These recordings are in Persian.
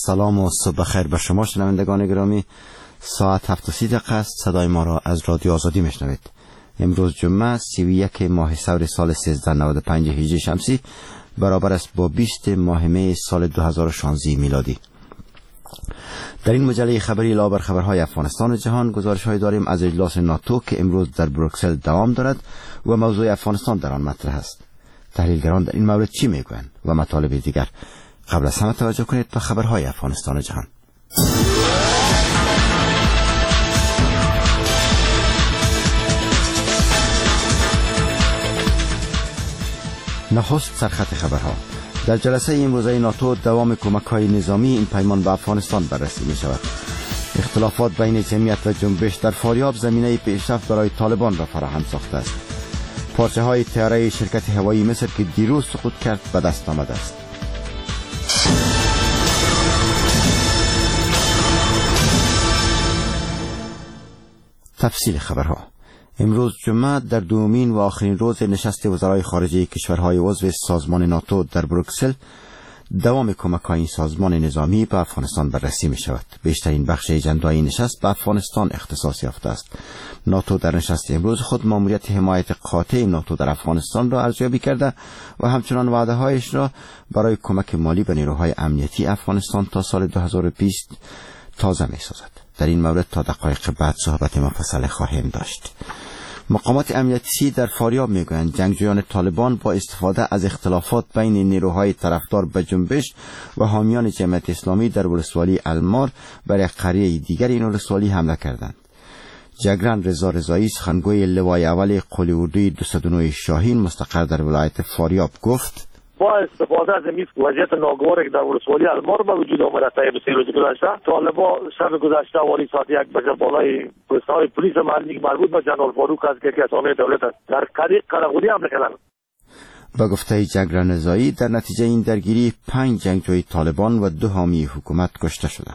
سلام و صبح بخیر به شما شنوندگان گرامی. ساعت 7:30 است. صدای ما را از رادیو آزادی میشنوید. امروز جمعه 31 ماه ثور سال 1395 هجری شمسی برابر است با 20 ماه می سال 2016 میلادی. در این مجله خبری لا بر خبرهای افغانستان و جهان گزارش‌هایی داریم از اجلاس ناتو که امروز در بروکسل دوام دارد و موضوع افغانستان در آن مطرح است. تحلیلگران در این مورد چی میگویند و مطالب دیگر. قبل از همه توجه کنید به خبرهای افغانستان و جهان. نخست سرخط خبرها. در جلسه امروزه ناتو دوام کمک‌های نظامی این پیمان به افغانستان بررسی می شود. اختلافات بین جمعیت و جنبش در فاریاب زمینه پیشرفت برای طالبان را فراهم ساخته است. پارچه های طیاره شرکت هوایی مصر که دیروز سقوط کرد به دست آمده است. تفصیل خبرها. امروز جمعه در دومین و آخرین روز نشست وزرای خارجه کشورهای عضو سازمان ناتو در بروکسل دوام کمک‌های این سازمان نظامی به افغانستان بررسی می شود. بیشترین بخش اجندای نشست به افغانستان اختصاص یافته است. ناتو در نشست امروز خود ماموریت حمایت قاطع ناتو در افغانستان را ارزیابی کرده و همچنان وعده‌هایش را برای کمک مالی به نیروهای امنیتی افغانستان تا سال 2020 تازه می سازد. در این مورد تا دقایق بعد صحبت مفصل خواهیم داشت. مقامات امنیتی در فاریاب میگویند جنگجویان طالبان با استفاده از اختلافات بین نیروهای طرفدار به جنبش و حامیان جمعیت اسلامی در ولسوالی المار برای قریه دیگر این ولسوالی حمله کردند. جگران رضا رضایی سخنگوی لوای اول قلی اردوی 209 شاهین مستقر در ولایت فاریاب گفت: با استفاده از این وضعیت ناگواری که در ولسوالی المار به وجود آمده طی 3 روز گذشته، طالبان شب گذشته والی ساعت 1 بجه بالای پست‌های پلیس محلی مربوط به جنرال فاروق است که اسامی دولت است در قریه قرغودی حمله کردند. با گفته جگران رضایی در نتیجه این درگیری 5 جنگجوی طالبان و 2 حامی حکومت کشته شدند.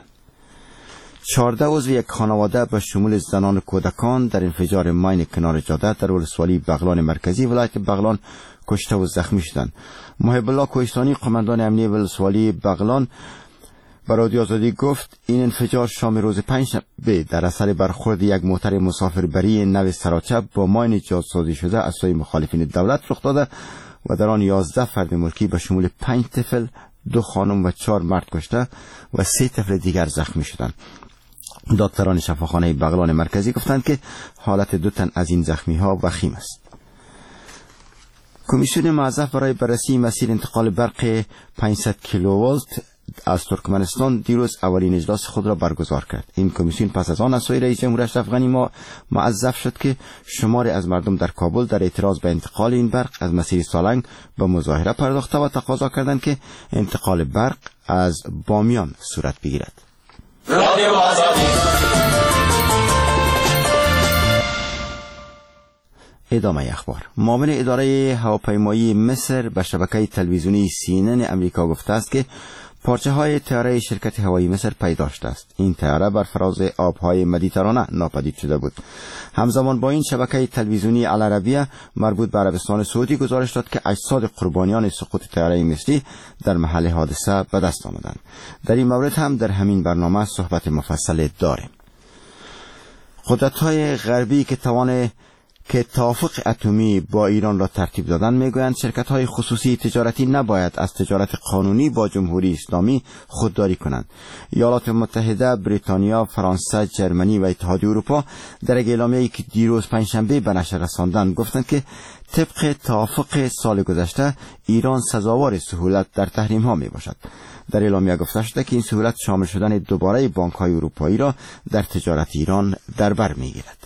14 عضو یک خانواده به شمول زنان و کودکان در انفجار ماین کنار جاده در ولسوالی بغلان مرکزی ولایت بغلان کشته و زخمی شدند. محب الله کوهستانی قماندان امنیه ولسوالی بغلان به رادیو آزادی گفت این انفجار شام روز پنجشنبه در اثر برخورد یک موتر مسافربری نو سراچه با ماین جاسازی شده از سوی مخالفین دولت رخ داده و در آن 11 فرد ملکی به شمول 5 طفل، 2 خانم و 4 مرد کشته و 3 طفل دیگر زخمی شدند. دکتران شفاخانه بغلان مرکزی گفتند که حالت 2 تن از این زخمی ها وخیم است. کمیسیون موظف برای بررسی مسیر انتقال برق 500 کیلوولت از ترکمنستان دیروز اولین اجلاس خود را برگزار کرد. این کمیسیون پس از آن از سوی رئیس جمهور اشرف غنی موظف شد که شماری از مردم در کابل در اعتراض به انتقال این برق از مسیر سالنگ به مظاهره پرداخته و تقاضا کردند که انتقال برق از بامیان صورت بگیرد. ادامه اخبار. معاون اداره هواپیمایی مصر به شبکه تلویزیونی CNN امریکا گفته است که پارچه های طیاره شرکت هوایی مصر پیدا شده است. این طیاره بر فراز آبهای مدیترانه ناپدید شده بود. همزمان با این شبکه تلویزیونی العربیه مربوط به عربستان سعودی گزارش داد که اجساد قربانیان سقوط طیاره مصری در محل حادثه به دست آمدند. در این مورد هم در همین برنامه صحبت مفصل داریم. قدرت‌های غربی که توافق اتمی با ایران را ترتیب دادن میگویند شرکت‌های خصوصی تجارتی نباید از تجارت قانونی با جمهوری اسلامی خودداری کنند. ایالات متحده، بریتانیا، فرانسه، جرمنی و اتحادیه اروپا در یک اعلامیه‌ای که دیروز پنجشنبه به نشر رساندند گفتند که طبق توافق سال گذشته ایران سزاوار سهولت در تحریم‌ها میباشد. در اعلامیه گفته شده که این سهولت شامل شدن دوباره بانک‌های اروپایی را در تجارت ایران در بر میگیرد.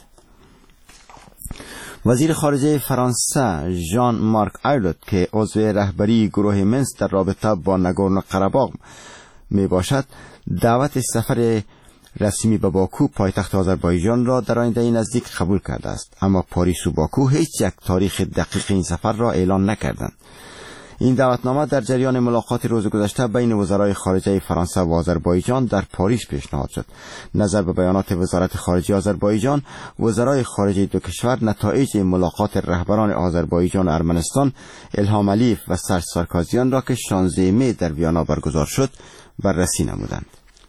وزیر خارجه فرانسه ژان مارک ایرلوت که عضو رهبری گروه منسک در رابطه با ناگورنو قره‌باغ می باشد دعوت سفر رسمی به باکو پایتخت آذربایجان را در آینده نزدیک قبول کرده است، اما پاریس و باکو هیچ یک تاریخ دقیق این سفر را اعلان نکردند. این دعوتنامه در جریان ملاقات روز گذشته بین وزرای خارجه فرانسه و آذربایجان در پاریس پیشنهاد شد. نظر به بیانات وزارت خارجه آذربایجان، وزرای خارجه دو کشور نتایج ملاقات رهبران آذربایجان و ارمنستان، الهام علیف و سرج سارکازیان را که 16 می در ویانا برگزار شد بررسی نمودند.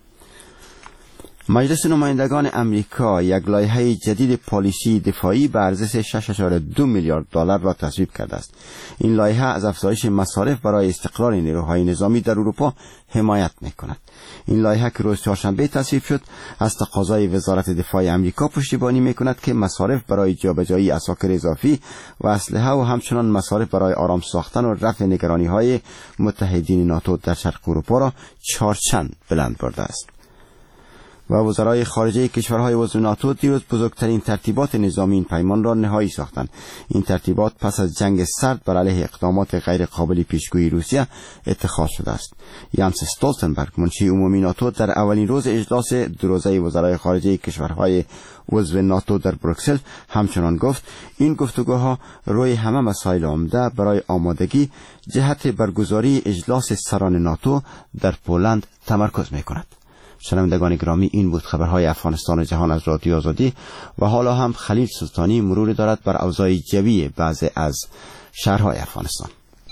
مجلس نمایندگان امریکا یک لایحه جدید پالیسی دفاعی به ارزش 6.2 میلیارد دلار را تصویب کرده است. این لایحه از افزایش مصارف برای استقرار نیروهای نظامی در اروپا حمایت می‌کند. این لایحه که روز چهارشنبه تصویب شد، از تقاضای وزارت دفاع امریکا پشتیبانی می‌کند که مصارف برای جابجایی عساکر اضافی و اسلحه و همچنان مصارف برای آرام ساختن و رفع نگرانی‌های متحدین ناتو در شرق اروپا را چارچند بلند برده است. و وزرای خارجه کشورهای عضو ناتو دیروز بزرگترین ترتیبات نظامی این پیمان را نهایی ساختند. این ترتیبات پس از جنگ سرد بر علیه اقدامات غیر قابل پیشگویی روسیه اتخاذ شده است. یانس استولتنبرگ، منشی عمومی ناتو، در اولین روز اجلاس دوروزه وزرای خارجه کشورهای عضو ناتو در بروکسل همچنان گفت این گفتگوها روی همه مسائل عمده برای آمادگی جهت برگزاری اجلاس سران ناتو در پولند تمرکز می‌کند. شنوندگان گرامی، این بود خبرهای افغانستان و جهان از رادیو آزادی و حالا هم خلیل سلطانی مرور دارد بر اوضاع جوی بعضی از شهرهای افغانستان.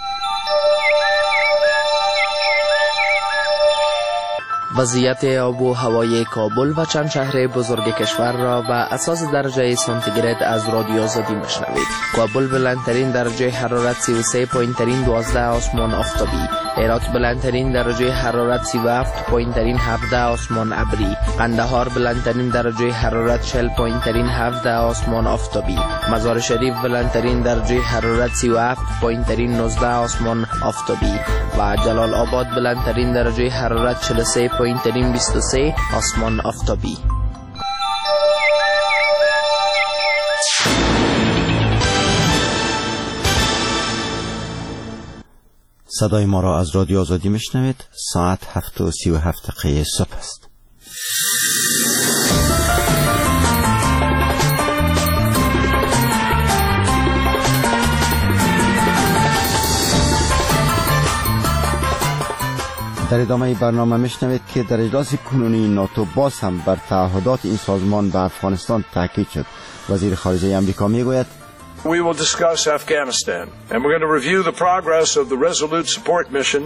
وضعیت آب و هوای کابل و چند شهر بزرگ کشور را به اساس درجه سانتیگراد از رادیو آزادی میشنوید. کابل بلندترین درجه حرارت 33.12 آسمان آفتابی، هرات بلندترین درجه حرارت 37.17 آسمان ابری، قندهار بلندترین درجه حرارت 40.17 آسمان آفتابی، مزار شریف بلندترین درجه حرارت 37.19 آسمان آفتابی و جلال آباد بلندترین درجه حرارت 43.23 آسمان آفتابی. صدای ما را از رادیو آزادی میشنوید. ساعت 7:37 صبح است. در ادامه برنامه میشنوید که در اجلاس کنونی ناتو باز هم بر تعهدات این سازمان به افغانستان تاکید شد. وزیر خارجه آمریکا میگوید We will discuss Afghanistan and we're going to review the progress of the Resolute Support Mission.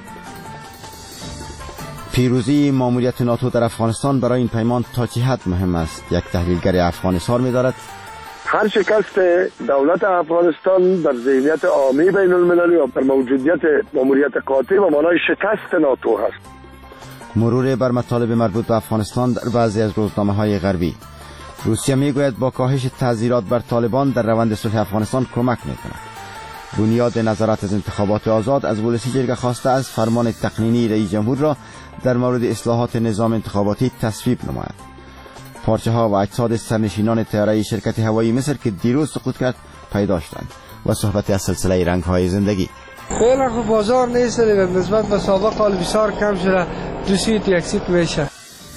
پیروزی ماموریت ناتو در افغانستان برای این پیمان تا چه حد مهم است؟ یک تحلیلگر افغان اظهار می‌دارد هر شکست دولت افغانستان در ذهنیت عامی بین المللی و در موجودیت ماموریت قاطع و مانای شکست ناتو هست. مرور بر مطالب مربوط به افغانستان در بعضی از روزنامه‌های غربی. روسیه میگوید با کاهش تعزیرات بر طالبان در روند صلح افغانستان کمک میکند. بنیاد نظارت از انتخابات آزاد از ولسی جرگه خواسته از فرمان تقنینی رئیس جمهور را در مورد اصلاحات نظام انتخاباتی تصویب نماید. پارچه ها و اجساد سرنشینان طیاره شرکت هوایی مصر که دیروز سقوط کرد پیدا شدند و صحبت از سلسله رنگ های زندگی. فعلا خب بازار نیست، نسبت به سابق حال بسیار کم شده، 2 سیت 1 سیت میشه.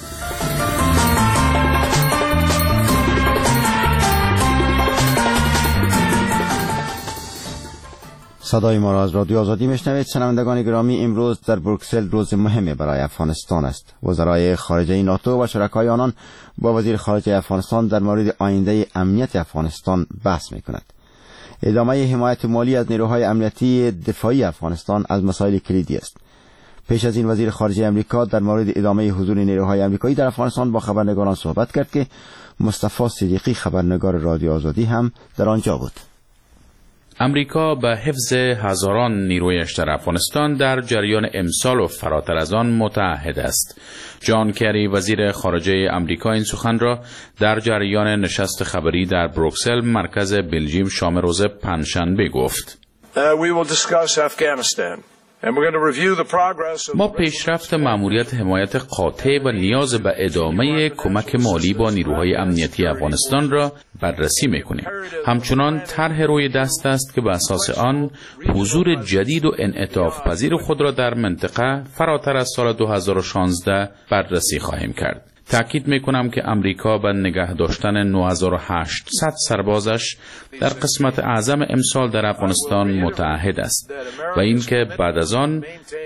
صدای ما را از رادیو آزادی میشنوید. شنوندگان گرامی، امروز در بروکسل روز مهمی برای افغانستان است. وزرای خارجه ناتو و شرکای آنان با وزیر خارجه افغانستان در مورد آینده امنیت افغانستان بحث میکند. ادامه حمایت مالی از نیروهای امنیتی دفاعی افغانستان از مسائل کلیدی است. پیش از این وزیر خارجه امریکا در مورد ادامه حضور نیروهای آمریکایی در افغانستان با خبرنگاران صحبت کرد که مصطفی صدیقی خبرنگار رادیو آزادی هم در آنجا بود. امریکا به حفظ هزاران نیرویش در افغانستان در جریان امسال و فراتر از آن متعهد است. جان کری وزیر خارجه امریکا این سخن را در جریان نشست خبری در بروکسل مرکز بلژیم شام روز پنجشنبه گفت. We will discuss Afghanistan. ما پیشرفت مأموریت حمایت قاطع و نیاز به ادامه کمک مالی با نیروهای امنیتی افغانستان را بررسی می‌کنیم. همچنان طرح روی دست است که به اساس آن حضور جدید و انعطاف پذیر خود را در منطقه فراتر از سال 2016 بررسی خواهیم کرد. تأکید میکنم که امریکا به نگه داشتن 9800 سربازش در قسمت اعظم امسال در افغانستان متعهد است و اینکه بعد از آن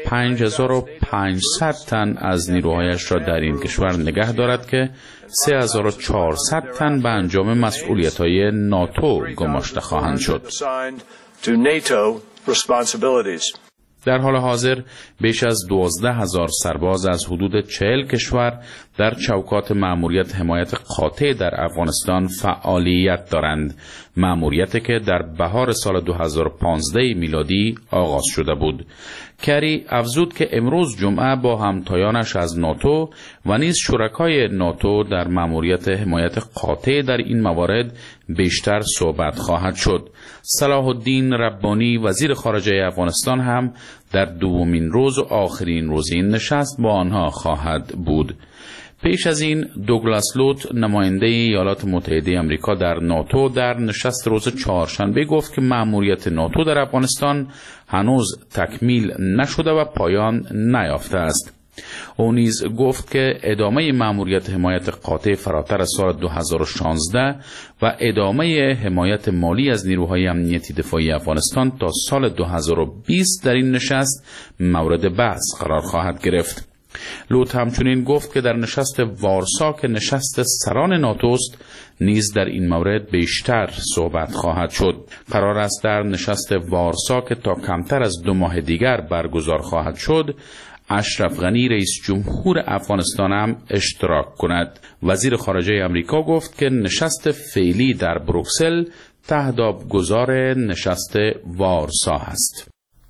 5500 تن از نیروهایش را در این کشور نگه دارد که 3400 تن به انجام مسئولیت‌های ناتو گماشته خواهند شد. در حال حاضر بیش از 12,000 سرباز از حدود 40 کشور در چوکات مأموریت حمایت قاطع در افغانستان فعالیت دارند، مأموریتی که در بهار سال 2015 میلادی آغاز شده بود. کری افزود که امروز جمعه با همتایانش از ناتو و نیز شرکای ناتو در مأموریت حمایت قاطع در این موارد بیشتر صحبت خواهد شد. صلاح الدین ربانی وزیر خارجه افغانستان هم در دومین روز و آخرین روز این نشست با آنها خواهد بود. پیش از این دوگلاس لوت نماینده ایالات متحده آمریکا در ناتو در نشست روز چهارشنبه گفت که مأموریت ناتو در افغانستان هنوز تکمیل نشده و پایان نیافته است. او نیز گفت که ادامه مأموریت حمایت قاطع فراتر از سال 2016 و ادامه حمایت مالی از نیروهای امنیتی دفاعی افغانستان تا سال 2020 در این نشست مورد بحث قرار خواهد گرفت. لوت همچنین گفت که در نشست وارسا که نشست سران ناتوست نیز در این مورد بیشتر صحبت خواهد شد. قرار است در نشست وارسا که تا کمتر از 2 ماه دیگر برگزار خواهد شد اشرف غنی رئیس جمهور افغانستان هم اشتراک کند. وزیر خارجه آمریکا گفت که نشست فعلی در بروکسل تهدابگزار نشست وارسا است.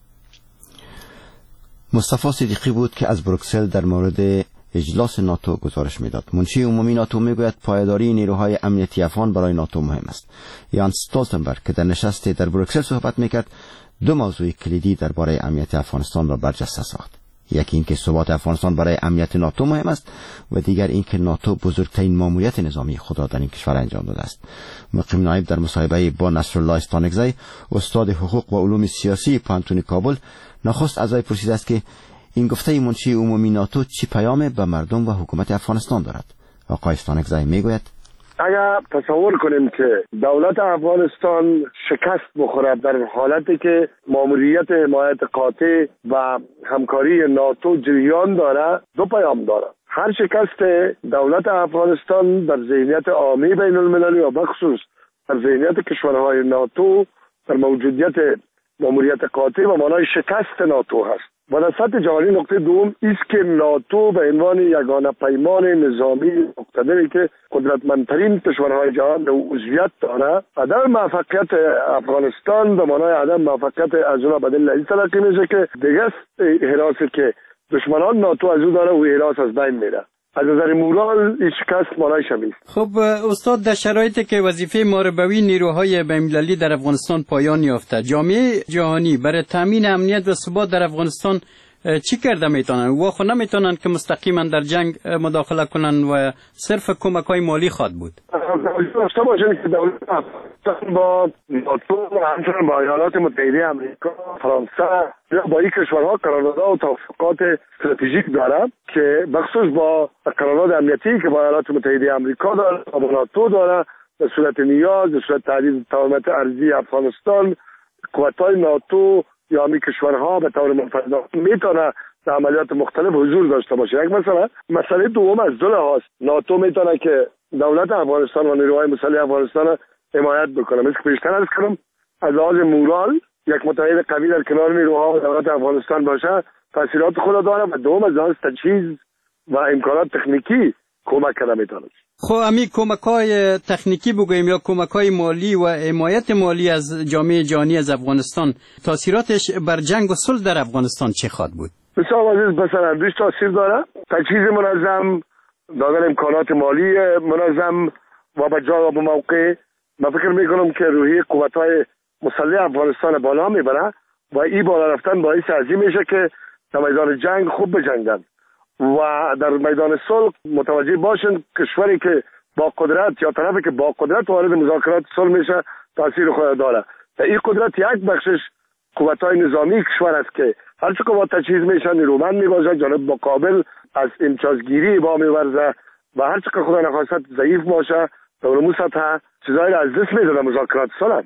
مصطفی صدیقی بود که از بروکسل در مورد اجلاس ناتو گزارش میداد. منشی عمومی ناتو میگوید پایداری نیروهای امنیتی افغان برای ناتو مهم است. یان استولتنبرگ که در نشست در بروکسل صحبت میکرد 2 موضوع کلیدی درباره امنیت افغانستان را برجسته ساخت. یکی اینکه ثبات افغانستان برای امنیت ناتو مهم است و دیگر اینکه ناتو بزرگترین ماموریت نظامی خود را در این کشور انجام داده است. مقیم نایب در مصاحبه با نصرالله استانکزی استاد حقوق و علوم سیاسی پانتون کابل نخست از وی پرسیده است که این گفته منشی عمومی ناتو چی پیام به مردم و حکومت افغانستان دارد. آقای استانکزی میگوید اگر تصور کنیم که دولت افغانستان شکست بخوره در حالتی که ماموریت حمایت قاطع و همکاری ناتو جریان داره، 2 پیام داره. هر شکست دولت افغانستان در ذهنیت عامی بین المللی و بخصوص در ذهنیت کشورهای ناتو در موجودیت ماموریت قاطع و معنای شکست ناتو هست. و در سطح جهانی نقطه دوم است که ناتو به عنوان یگانه پیمان نظامی مقتدری که قدرتمندترین کشورهای جهان به عضویت داره، عدم موفقیت افغانستان به معنای عدم موفقیت از اونها به دلیل این تلقی میشه که دیگه حراسی که دشمنان ناتو از اون داره و حراس از بین میره. از نظر مورال این شکست معنای شمیست. خب استاد، در شرایطی که وظیفه محاربوی نیروهای بین‌المللی در افغانستان پایان یافته، جامعه جهانی برای تامین امنیت و ثبات در افغانستان چی کرده میتونن؟ و خود نمیتونن که مستقیما در جنگ مداخله کنن و صرف کمک‌های مالی خواد بود. داشته باشین که دولت افغانستان با ناتو و همچنین با ایالات متحده آمریکا، فرانسه یا با این کشورها قراردادها و توافقات استراتژیک داره که بخصوص با قرارداد امنیتی که با ایالات متحده آمریکا داره و با ناتو داره، به صورت نیاز، به صورت تهدید تمامیت ارضی افغانستان، قوت‌های ناتو یا همی کشورها به طور منفرد میتونه در عملیات مختلف حضور داشته باشه. یک مسئله دوم از 2 لحاظ ناتو میتونه که دولت افغانستان و نیروهای مسلح افغانستان حمایت بکنه. مثل که پیشتر عرض کردم، از لحاظ مورال یک متحد قوی در کنار نیروها و دولت افغانستان باشه تاثیرات خود داره و دوم از لحاظ تجهیز و امکانات تکنیکی کمک کرده میتونه. خب همین کمک‌های تکنیکی بگوییم یا کمک‌های مالی و حمایت مالی از جامعه جهانی از افغانستان، تاثیراتش بر جنگ و صلح در افغانستان چه خواهد بود؟ بسیار عزیز، مثلا 2 تاثیر داره: تجهیز منظم، دادن امکانات مالی منظم و به جا و به موقع. من فکر میکنم که روحیه قوت‌های مسلح افغانستان بالا میبره و این بالا رفتن باعث عظیم میشه که در میدان جنگ خوب بجنگن و در میدان صلح متوجه باشن کشوری که با قدرت یا طرفی که با قدرت وارد مذاکرات صلح میشه تاثیر خود داره. و این قدرت یک بخشش قوت‌های نظامی کشور است که هر چه قوت تجهیز میشن نیرومند میباشد، جانب مقابل از امتیازگیری با میورزه و هر چه خدا نخواست ضعیف باشه در اون سطح چیزایی از دست میده در مذاکرات صلح.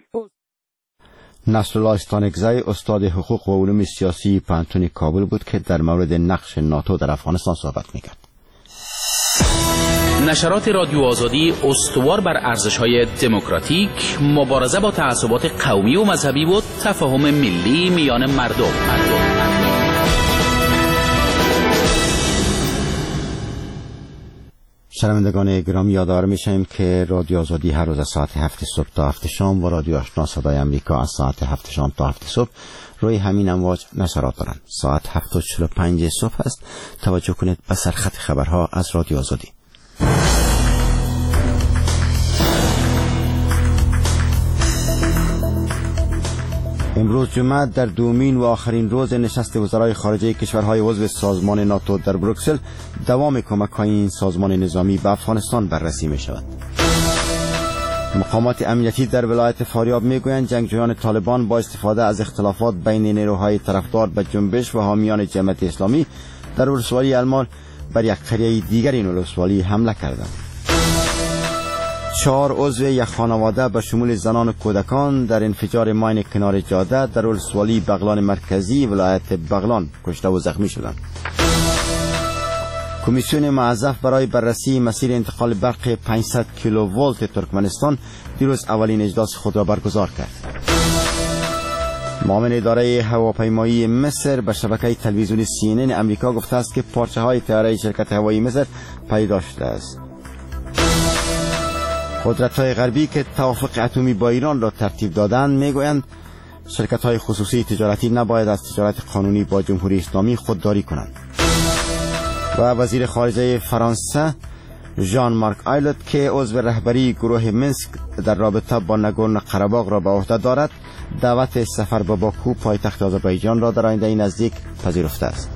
نصرالله استانکزی استاد حقوق و علوم سیاسی پانتون کابل بود که در مورد نقش ناتو در افغانستان صحبت میکرد. نشرات رادیو آزادی استوار بر ارزش‌های دموکراتیک، مبارزه با تعصبات قومی و مذهبی و تفاهم ملی میان مردم. شنوندگان گرامی، یادآور می‌شیم که رادیو آزادی هر روز از ساعت 7 صبح تا 7 شام و رادیو آشنا صدای امریکا از ساعت 7 شام تا 7 صبح روی همین امواج نشرات دارند. ساعت 7:45 صبح است. توجه کنید به سرخط خبرها از رادیو آزادی. امروز جمعه در دومین و آخرین روز نشست وزرای خارجه کشورهای عضو سازمان ناتو در بروکسل دوام کمک‌های این سازمان نظامی به افغانستان بررسی می‌شود. مقامات امنیتی در ولایت فاریاب می‌گویند جنگجویان طالبان با استفاده از اختلافات بین نیروهای طرفدار به جنبش و حامیان جمعیت اسلامی در ولسوالی المال بر یک قریه دیگر این ولسوالی حمله کردند. 4 عضو یک خانواده به شمول زنان و کودکان در انفجار ماین کنار جاده در ولسوالی بغلان مرکزی ولایت بغلان کشته و زخمی شدند. کمیسیون معظف برای بررسی مسیر انتقال برق 500 کیلوولت ترکمنستان دیروز اولین اجلاس خود را برگزار کرد. معاون اداره هواپیمایی مصر به شبکه تلویزیونی CNN امریکا گفته است که پارچه های طیاره شرکت هوایی مصر پیدا شده است. قدرت‌های غربی که توافق اتمی با ایران را ترتیب دادند میگویند شرکت‌های خصوصی تجارتی نباید از تجارت قانونی با جمهوری اسلامی خودداری کنند. و وزیر خارجه فرانسه ژان مارک آیلوت که عضو رهبری گروه منسک در رابطه با نگورنو قره‌باغ را به عهده دارد دعوت سفر به باکو پایتخت آذربایجان را در آینده نزدیک پذیرفته است.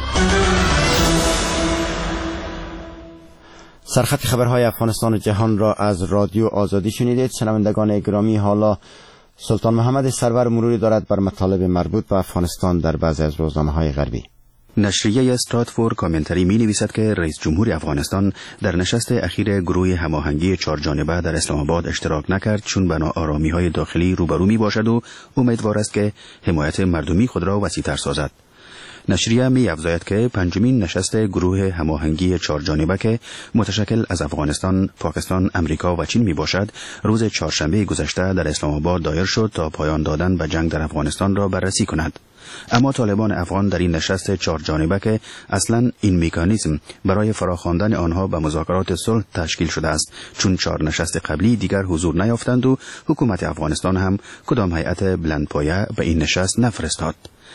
سرخط خبرهای افغانستان و جهان را از رادیو آزادی شنیدید. شنوندگان گرامی، حالا سلطان محمد سرور مروری دارد بر مطالب مربوط به افغانستان در بعضی از روزنامه‌های غربی. نشریه استراتفورد کامنتری می نویسد که رئیس جمهور افغانستان در نشست اخیر گروه هماهنگی 4 جانبه در اسلام آباد اشتراک نکرد چون به ناآرامی‌های داخلی روبرو می باشد و امیدوار است که حمایت مردمی خود را وسیع‌تر سازد. نشریه می افزاید که 5مین نشست گروه هماهنگی 4 جانبه که متشکل از افغانستان، پاکستان، امریکا و چین می باشد روز چهارشنبه گذشته در اسلام آباد دایر شد تا پایان دادن به جنگ در افغانستان را بررسی کند. اما طالبان افغان در این نشست 4 جانبه که اصلا این مکانیزم برای فراخواندن آنها به مذاکرات صلح تشکیل شده است چون 4 نشست قبلی دیگر حضور نیافتند و حکومت افغانستان هم کدام هیئت بلندپایه به این نشست نفرستاد.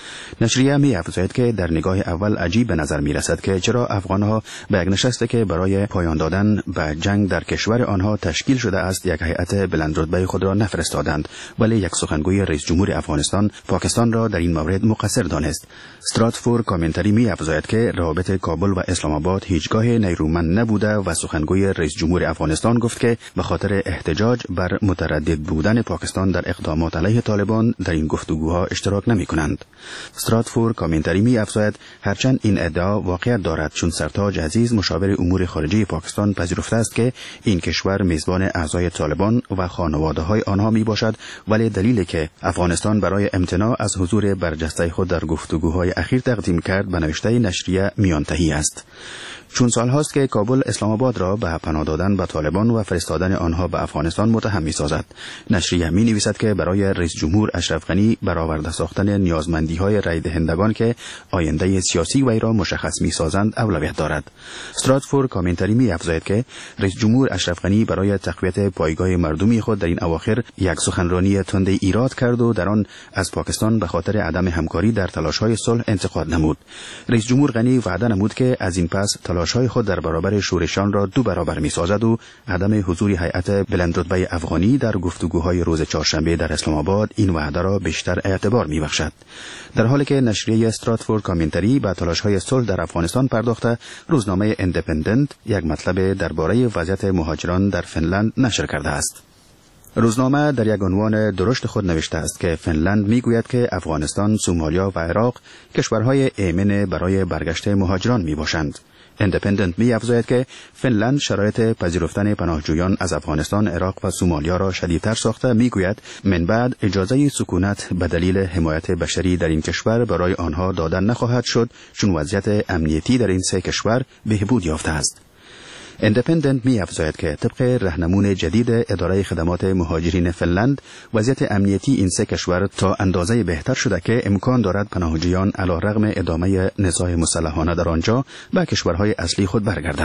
نشریه می افزاید که در نگاه اول عجیب به نظر می رسد که چرا افغانها به یک نشستی که برای پایان دادن به جنگ در کشور آنها تشکیل شده است یک هیئت بلندرتبه خود را نفرستادند، ولی یک سخنگوی رئیس جمهور افغانستان پاکستان را در این مورد مقصر دانست. استراتفورد کامنتری می افزاید که روابط کابل و اسلام آباد هیچگاه نیرومند نبوده و سخنگوی رئیس جمهور افغانستان گفت که به خاطر احتجاج بر متردد بودن پاکستان در اقدامات علیه طالبان در این گفتگوها اشتراک نمی کنند. استراتفورد کامنتری می افزاید هرچند این ادعا واقعیت دارد چون سرتاج عزیز مشاور امور خارجه پاکستان پذیرفته است که این کشور میزبان اعضای طالبان و خانواده‌های آنها می باشد، ولی دلیلی که افغانستان برای امتناع از حضور برجسته خود در گفتگوهای اخیر تقدیم کرد به نوشته نشریه میانتهی است. چون سال هاست که کابل اسلام آباد را به پناه دادن به طالبان و فرستادن آنها به افغانستان متهم می‌سازد. نشریه می نویسد که برای رئیس جمهور اشرف غنی برآورده ساختن نیازمندی‌های رای دهندگان که آینده سیاسی وی را مشخص می‌سازند اولویت دارد. استراتفورد کامنتری می افزاید که رئیس جمهور اشرف غنی برای تقویت پایگاه مردمی خود در این اواخر یک سخنرانی تند ایراد کرد و در آن از پاکستان به خاطر عدم همکاری در تلاش‌های صلح انتقاد نمود. رئیس جمهور غنی وعده نمود که از این پس تلاش‌های خود در برابر شورشان را 2 برابر می‌سازد و عدم حضور هیئت بلندرتبه افغانی در گفتگوهای روز چهارشنبه در اسلام آباد این وعده را بیشتر اعتبار می‌بخشد. در حالی که نشریه استراتفورد کامنتری به تلاش‌های صلح در افغانستان پرداخته، روزنامه ایندیپندنت یک مطلب درباره وضعیت مهاجران در فنلند نشر کرده است. روزنامه در یک عنوان درشت خود نوشته است که فنلند میگوید که افغانستان، سومالیا و عراق کشورهای ایمن برای برگشت مهاجران میباشند. ایندیپندنت می‌افزاید که فنلند شرایط پذیرفتن پناهجویان از افغانستان، عراق و سومالیا را شدیدتر ساخته میگوید من بعد اجازه سکونت به دلیل حمایت بشری در این کشور برای آنها داده نخواهد شد چون وضعیت امنیتی در این 3 کشور بهبود یافته است. ایندیپندنت می افزاید که طبق راهنمون جدید اداره خدمات مهاجرین فنلند وضعیت امنیتی این 3 کشور تا اندازه بهتر شده که امکان دارد پناهجویان علیرغم ادامه نزاع مسلحانه در آنجا به کشورهای اصلی خود برگردند.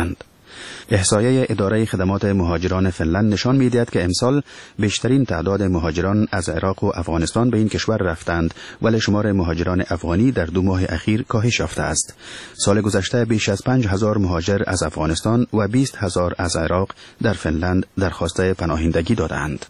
احصایه اداره خدمات مهاجران فنلند نشان می‌دهد که امسال بیشترین تعداد مهاجران از عراق و افغانستان به این کشور رفتند، ولی شمار مهاجران افغانی در 2 ماه اخیر کاهش یافته است. سال گذشته بیش از 5000 مهاجر از افغانستان و 20000 از عراق در فنلند درخواست پناهندگی دادند.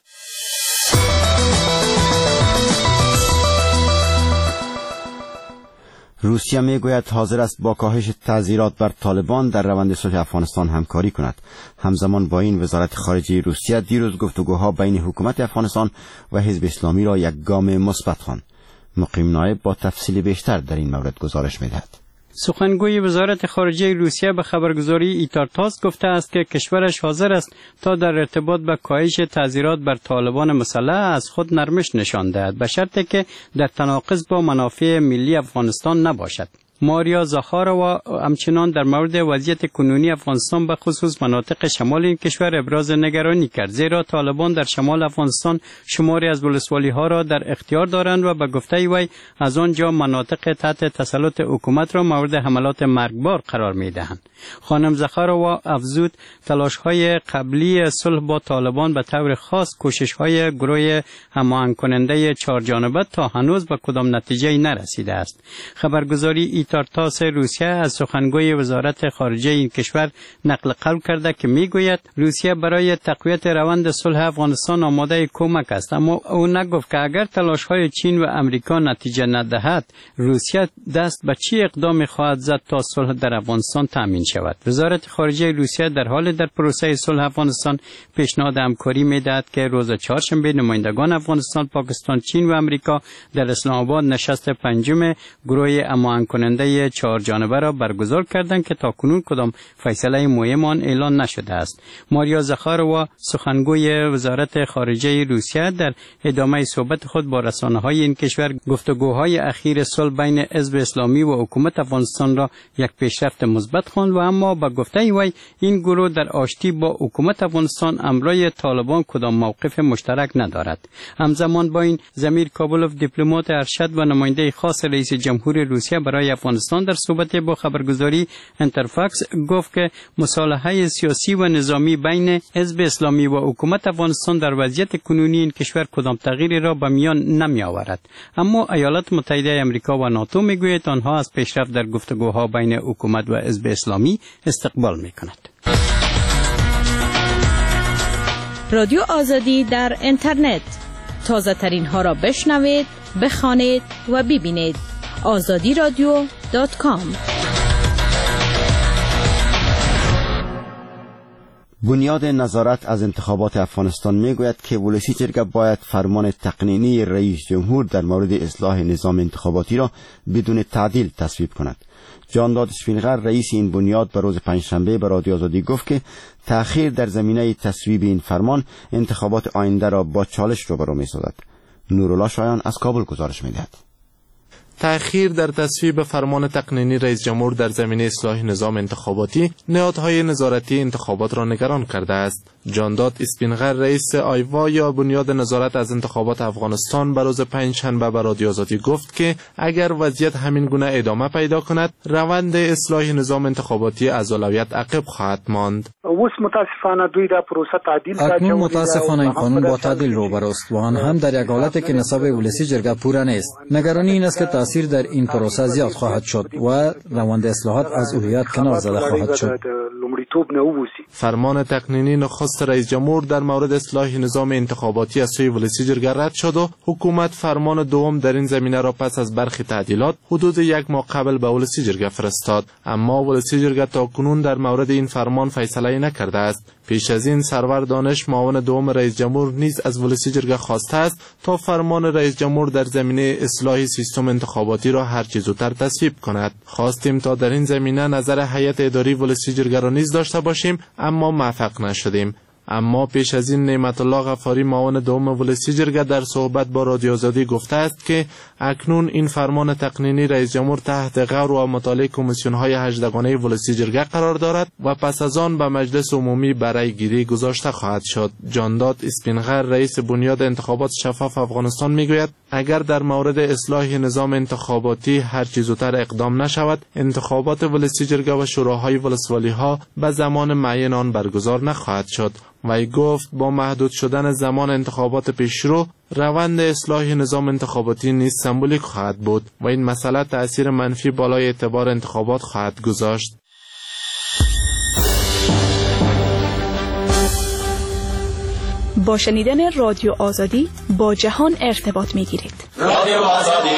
روسیه میگوید حاضر است با کاهش تعزیرات بر طالبان در روند صلح افغانستان همکاری کند. همزمان با این وزارت خارجه روسیه دیروز گفتگوها بین حکومت افغانستان و حزب اسلامی را یک گام مثبت خواند. مقیم نایب با تفصیل بیشتر در این مورد گزارش می‌دهد. سخنگوی وزارت خارجه روسیه به خبرگزاری ایتارتاس گفته است که کشورش حاضر است تا در ارتباط با کاهش تعزیرات بر طالبان مسلح از خود نرمش نشان دهد، به شرطی که در تناقض با منافع ملی افغانستان نباشد. ماریا زاخاروا همچنان در مورد وضعیت کنونی افغانستان به خصوص مناطق شمال این کشور ابراز نگرانی کرد، زیرا طالبان در شمال افغانستان شماری از ولسوالی ها را در اختیار دارند و به گفته وی از آنجا مناطق تحت تسلط حکومت را مورد حملات مرگبار قرار می دهند. خانم زاخاروا افزود تلاش های قبلی صلح با طالبان به طور خاص کوشش های گروه هماهنگ کننده 4 جانبه تا هنوز به کدام نتیجه نرسیده است. خبرگزاری ایتارتاس روسیه از سخنگوی وزارت خارجه این کشور نقل قول کرده که میگوید روسیه برای تقویت روند صلح افغانستان آماده کمک است، اما او نگفت که اگر تلاش‌های چین و امریکا نتیجه ندهد روسیه دست به چی اقدامی خواهد زد تا صلح در افغانستان تامین شود. وزارت خارجه روسیه در حال در پروسه صلح افغانستان پیشنهاد همکاری میدهد که روز چهارشنبه نمایندگان افغانستان، پاکستان، چین و امریکا در اسلام آباد نشست 5م گروه هماهنگ کننده 4 جانبه را برگزار کردند که تاکنون کدام فیصله مهم آن اعلان نشده است. ماریا زاخاروا سخنگوی وزارت خارجه روسیه در ادامه صحبت خود با رسانه‌های این کشور گفتگوهای اخیر صلح بین حزب اسلامی و حکومت افغانستان را یک پیشرفت مثبت خواند و اما به گفته وی این گروه در آشتی با حکومت افغانستان امرای طالبان کدام موقف مشترک ندارد. همزمان با این ضمیر کابلوف دیپلمات ارشد و نماینده خاص رئیس جمهور روسیه برای افغانستان در صحبت با خبرگزاری انترفاکس گفت که مصالحه سیاسی و نظامی بین حزب اسلامی و حکومت افغانستان در وضعیت کنونی این کشور کدام تغییری را به میان نمی آورد، اما ایالات متحده آمریکا و ناتو میگوید آنها از پیشرفت در گفتگوها بین حکومت و حزب اسلامی استقبال میکند. رادیو آزادی در اینترنت، تازه ترین ها را بشنوید، بخوانید و ببینید. azadiradio.com. بنیاد نظارت از انتخابات افغانستان میگوید که ولسی جرگه باید فرمان تقنینی رئیس جمهور در مورد اصلاح نظام انتخاباتی را بدون تعدیل تصویب کند. جانداد اسفینغر رئیس این بنیاد به روز پنجشنبه به رادیو آزادی گفت که تأخیر در زمینه تصویب این فرمان انتخابات آینده را با چالش روبرو می‌سازد. نورالله شایان از کابل گزارش می‌دهد. تأخیر در تصویب فرمان تقنینی رئیس جمهور در زمینه اصلاح نظام انتخاباتی نهادهای نظارتی انتخابات را نگران کرده است. جانداد اسفینغر رئیس آیوا یا بنیاد نظارت از انتخابات افغانستان به روز پنجشنبه به رادیو آزادی گفت که اگر وضعیت همین گونه ادامه پیدا کند روند اصلاح نظام انتخاباتی از اولویت عقب خواهد ماند. اکنون متاسفانه این قانون با تعدیل روبروست و آن هم در یک حالتی که نصاب ولسی جرگه پوره نیست. نگرانی این است که تاثیر در این پروسه زیاد خواهد شد و روند اصلاحات از اولویت کنار زده خواهد شد. فرمان تقنینی نخست رئیس جمهور در مورد اصلاح نظام انتخاباتی از سوی ولسی جرگه رد شد و حکومت فرمان دوم در این زمینه را پس از برخی تعدیلات حدود 1 ماه قبل به ولسی جرگه فرستاد، اما ولسی جرگه تاکنون در مورد این فرمان فیصله نکرده است. پیش از این سرور دانش معاون دوم رئیس جمهور نیز از ولسی جرگه خواسته است تا فرمان رئیس جمهور در زمینه اصلاح سیستم انتخاباتی را هر چه زودتر تصویب کند. خواستیم تا در این زمینه نظر هیئت اداری ولسی جرگه را نیز داشته باشیم اما موفق نشدیم. اما پیش از این نعمت الله غفاری معاون دوم ولسی جرگه در صحبت با رادیو آزادی گفته است که اکنون این فرمان تقنینی رئیس جمهور تحت غور و مطالعه کمیسیون های 18گانه ولسی جرگه قرار دارد و پس از آن به مجلس عمومی برای گیری گذاشته خواهد شد. جانداد اسپینغر رئیس بنیاد انتخابات شفاف افغانستان میگوید اگر در مورد اصلاح نظام انتخاباتی هر چیز زودتر اقدام نشود، انتخابات ولسی جرگه و شوراهای ولسوالی ها به زمان معین آن برگزار نخواهد شد. وی گفت با محدود شدن زمان انتخابات پیشرو، روند اصلاح نظام انتخاباتی نیز سمبولیک خواهد بود و این مسئله تأثیر منفی بالای اعتبار انتخابات خواهد گذاشت. با شنیدن رادیو آزادی با جهان ارتباط می‌گیرید. رادیو آزادی.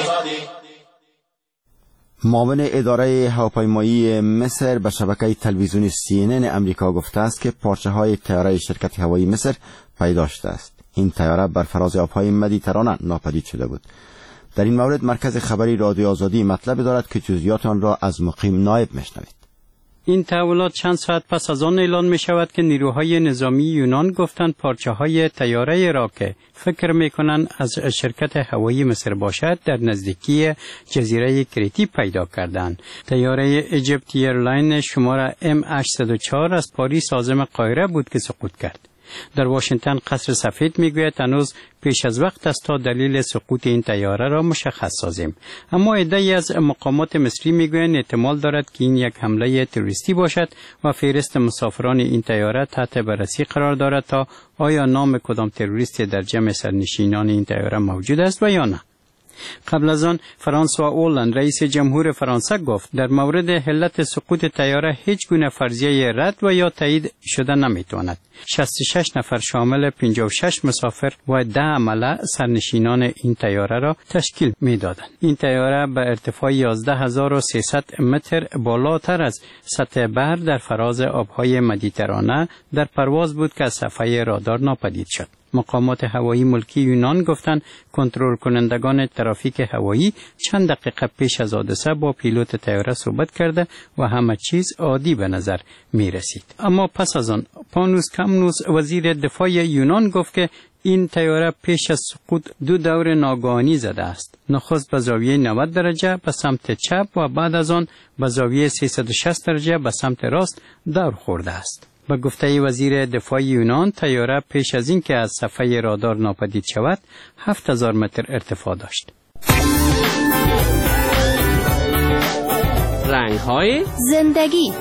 معاون اداره هواپیمایی مصر به شبکه تلویزیونی CNN امریکا گفته است که پارچه‌های طیاره شرکت هوایی مصر پیدا شده است. این طیاره بر فراز آب‌های مدیترانه ناپدید شده بود. در این مورد مرکز خبری رادیو آزادی مطلب دارد که جزئیات آن را از مقیم نایب میشنوید. این تحولات چند ساعت پس از آن اعلان می شود که نیروهای نظامی یونان گفتند پارچه های طیاره را که فکر می کنند از شرکت هوایی مصر باشد در نزدیکی جزیره کریتی پیدا کردند. طیاره ایجیپت ایرلاین شماره M804 از پاریس عازم قاهره بود که سقوط کرد. در واشنگتن قصر سفید میگوید هنوز پیش از وقت است تا دلیل سقوط این طیاره را مشخص سازیم، اما عده‌ای از مقامات مصری میگویند احتمال دارد که این یک حمله تروریستی باشد و فهرست مسافران این طیاره تحت بررسی قرار دارد تا آیا نام کدام تروریستی در جمع سرنشینان این طیاره موجود است و یا نه. قبل از آن فرانسوا اولند رئیس جمهور فرانسه گفت در مورد علت سقوط طیاره هیچ گونه فرضیه رد و یا تایید شده نمیتواند. 66 نفر شامل 56 مسافر و 10 عمله سرنشینان این طیاره را تشکیل میدادند. این طیاره به ارتفاع 11300 متر بالاتر از سطح بحر در فراز آبهای مدیترانه در پرواز بود که از صفحه رادار ناپدید شد. مقامات هوایی ملکی یونان گفتند کنترل کنندگان ترافیک هوایی چند دقیقه پیش از حادثه با پیلوت طیاره صحبت کرده و همه چیز عادی به نظر می رسید. اما پس از آن پانوس کامنوس وزیر دفاع یونان گفت که این طیاره پیش از سقوط 2 دور ناگهانی زده است. نخست به زاویه 90 درجه به سمت چپ و بعد از آن به زاویه 360 درجه به سمت راست دور خورده است. به گفته وزیر دفاع یونان طیاره پیش از این که از صفحه رادار ناپدید شود 7000 متر ارتفاع داشت. رنگ‌های زندگی.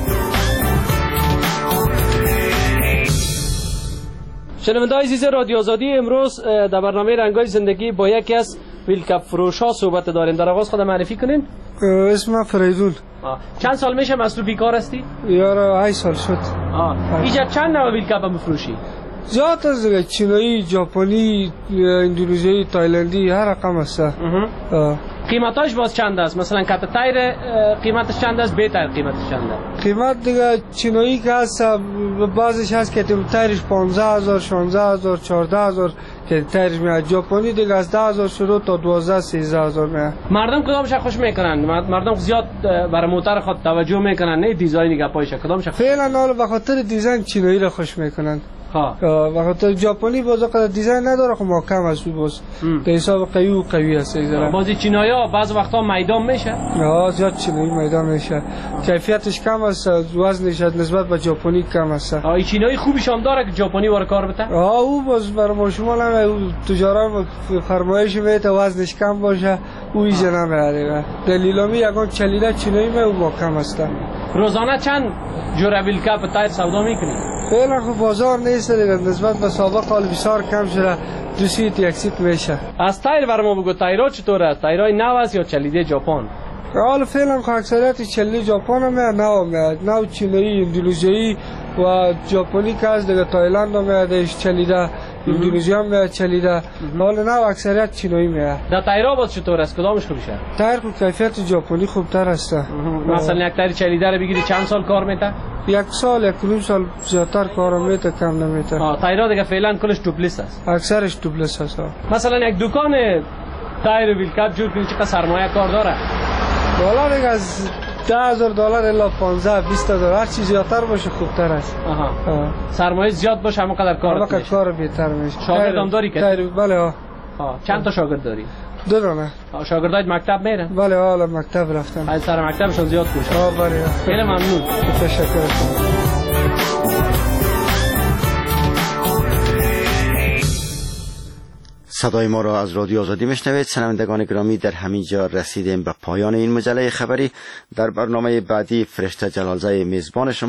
شنونده‌های عزیز رادیو آزادی، امروز در برنامه رنگ‌های زندگی با یکی از ویلکپ فروش‌ها صحبت داریم. در آغاز خود معرفی کنین. اسمم فریدون. چند سال میشه مسئول بیکار هستی؟ یارو 8 سال شد. اینجا چند نوع ویلکپ میفروشی؟ زیاد از دیگه، چینایی، ژاپنی، اندونزیایی، تایلندی، هر رقم هست. قیمتاش باز چند است؟ مثلا کت تایر قیمتش چند است؟ بی تایر قیمتش چند است؟ قیمت دیگه چینایی که هست بعضش هست که تایرش 15000 16000 14000 که تایرش میاد. ژاپنی دیگه از 10000 شروع تا 12 13000 میاد. مردم کدامش خوش میکنن؟ مردم زیاد برای موتور خود توجه میکنن، نه دیزاین گپایش کدامش؟ فعلا حالا به خاطر دیزاین چینایی را خوش میکنن. به خاطر ژاپنی بازار دیزاین نداره، خب محکم است، باز به حساب قوی است. بازی چینایی‌ها بعض وقتا میدان میشه. زیاد چینایی میدان میشه. کیفیتش کم است، وزنش نسبت به ژاپنی کم است. این چینایی خوبیش هم داره که ژاپنی واره کار بده. او باز برای شما هم تجارت فرمایش میده وزنش کم باشه، او ایجا نمیاره. دلیلامی یگان چلیده چینایی می محکم است. روزانه چند جوره ویلکپ تایر سودا میکنی؟ فعلا خب بازار نیست دیگه، نسبت به سابق حال بسیار کم شده، 2 سیت 1 سیت میشه. از تایر برام بگو، تایرها چطوره است؟ تایرهای نو است یا چلیده ژاپن؟ حالا فعلا خب اکثریت چلیده ژاپن هم میاد، نو چینایی، اندونزیایی و ژاپنی که از دیگه تایلند هم میادش چلیده، اندونزیا هم میاد چلیده. حالا نو اکثریت چینایی میاد. در تایرها باز چطور است؟ کدامش خوبشه؟ تایر خب کیفیت ژاپنی خوبتر است. مثلا یک تایر چلیده رو بگیری چند سال کار میته؟ 1 سال 1 سال زیادتر کار میته، کم نمیته. تایرها دیگه فعلا کلش دوبلیس است. اکثرش دوبلیس است. مثلا یک دکان تایر ویلکپ جور کنی چقدر سرمایه کار داره؟ والا دیگه از $10,000 الا 15-20,000 هر چیز زیادتر باشه خوبتر است. سرمایه زیاد باشه همونقدر کار بهتر میشه. شاگرد هم داری که؟ بله. چند تا شاگرد داری؟ 2 دانه. شاگردای مکتب میرن؟ بله حالا مکتب رفتن. از سر مکتبشون زیاد باشه. بله. خیلی ممنون. تشکر. صدای ما را از رادیو آزادی میشنوید. شنوندگان گرامی، در همین جا رسیدیم به پایان این مجله خبری. در برنامه بعدی فرشته جلالزاده میزبان شما